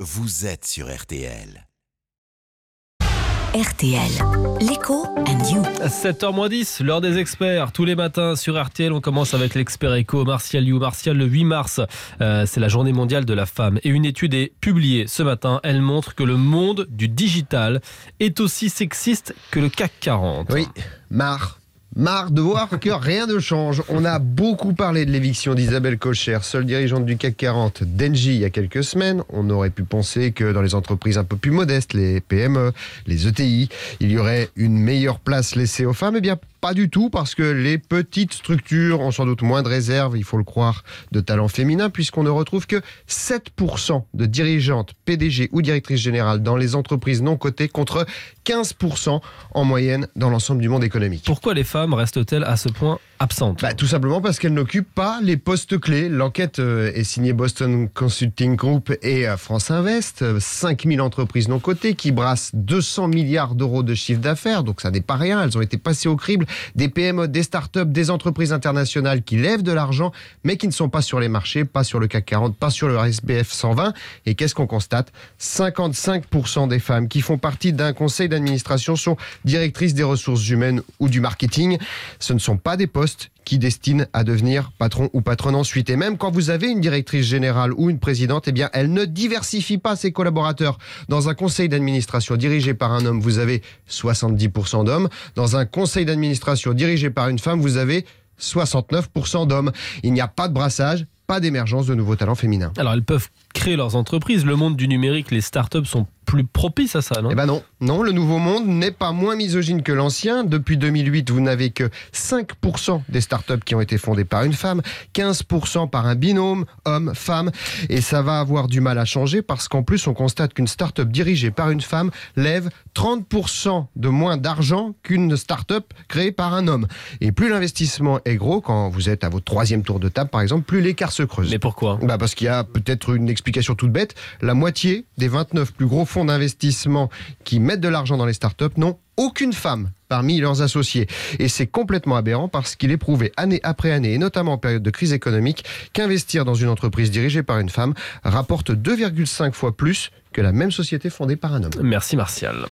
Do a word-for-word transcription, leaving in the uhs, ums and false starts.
vous êtes sur R T L. R T L, l'écho and you. sept heures moins dix, l'heure des experts. Tous les matins sur R T L, on commence avec l'expert éco Martial You. Martial, le huit mars, euh, c'est la journée mondiale de la femme. Et une étude est publiée ce matin. Elle montre que le monde du digital est aussi sexiste que le C A C quarante. Oui, marre. Marre de voir que rien ne change. On a beaucoup parlé de l'éviction d'Isabelle Kocher, seule dirigeante du C A C quarante, d'Engie il y a quelques semaines. On aurait pu penser que dans les entreprises un peu plus modestes, les P M E, les E T I, il y aurait une meilleure place laissée aux femmes. Eh bien, pas du tout, parce que les petites structures ont sans doute moins de réserve, il faut le croire, de talent féminin, puisqu'on ne retrouve que sept pour cent de dirigeantes, P D G ou directrices générales dans les entreprises non cotées, contre quinze pour cent en moyenne dans l'ensemble du monde économique. Pourquoi les femmes restent-elles à ce point absentes ? Bah, tout simplement parce qu'elles n'occupent pas les postes clés. L'enquête euh, est signée Boston Consulting Group et euh, France Invest, euh, cinq mille entreprises non cotées qui brassent deux cents milliards d'euros de chiffre d'affaires, donc ça n'est pas rien. Elles ont été passées au crible. Des P M E, des startups, des entreprises internationales qui lèvent de l'argent, mais qui ne sont pas sur les marchés, pas sur le C A C quarante, pas sur le S B F cent vingt. Et qu'est-ce qu'on constate ? cinquante-cinq pour cent des femmes qui font partie d'un conseil d'administration sont directrices des ressources humaines ou du marketing. Ce ne sont pas des postes qui destinent à devenir patron ou patronne ensuite. Et même quand vous avez une directrice générale ou une présidente, eh bien, elle ne diversifie pas ses collaborateurs. Dans un conseil d'administration dirigé par un homme, vous avez soixante-dix pour cent d'hommes. Dans un conseil d'administration dirigé par une femme, vous avez soixante-neuf pour cent d'hommes. Il n'y a pas de brassage, pas d'émergence de nouveaux talents féminins. Alors, elles peuvent créer leurs entreprises. Le monde du numérique, les startups sont plus propices à ça, non ? Eh ben non, non, le nouveau monde n'est pas moins misogyne que l'ancien. Depuis deux mille huit, vous n'avez que cinq pour cent des startups qui ont été fondées par une femme, quinze pour cent par un binôme, homme-femme. Et ça va avoir du mal à changer parce qu'en plus, on constate qu'une startup dirigée par une femme lève trente pour cent de moins d'argent qu'une startup créée par un homme. Et plus l'investissement est gros, quand vous êtes à votre troisième tour de table, par exemple, plus l'écart se creuse. Mais pourquoi ? Bah parce qu'il y a peut-être une explication toute bête. La moitié des vingt-neuf plus gros fonds d'investissement qui mettent de l'argent dans les startups n'ont aucune femme parmi leurs associés. Et c'est complètement aberrant parce qu'il est prouvé année après année, et notamment en période de crise économique, qu'investir dans une entreprise dirigée par une femme rapporte deux virgule cinq fois plus que la même société fondée par un homme. Merci Martial.